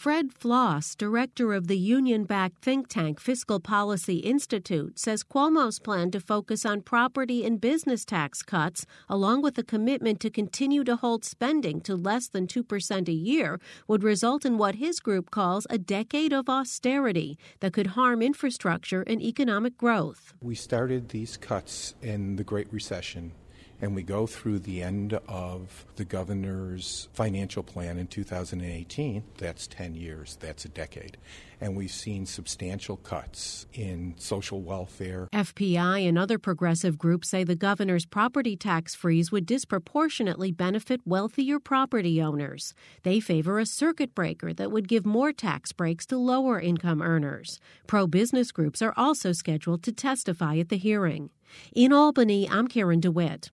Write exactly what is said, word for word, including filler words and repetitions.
Fred Floss, director of the union-backed think tank Fiscal Policy Institute, says Cuomo's plan to focus on property and business tax cuts, along with a commitment to continue to hold spending to less than two percent a year, would result in what his group calls a decade of austerity that could harm infrastructure and economic growth. We started these cuts in the Great Recession, and we go through the end of the governor's financial plan in two thousand eighteen. That's ten years. That's a decade. And we've seen substantial cuts in social welfare. F P I and other progressive groups say the governor's property tax freeze would disproportionately benefit wealthier property owners. They favor a circuit breaker that would give more tax breaks to lower-income earners. Pro-business groups are also scheduled to testify at the hearing. In Albany, I'm Karen DeWitt.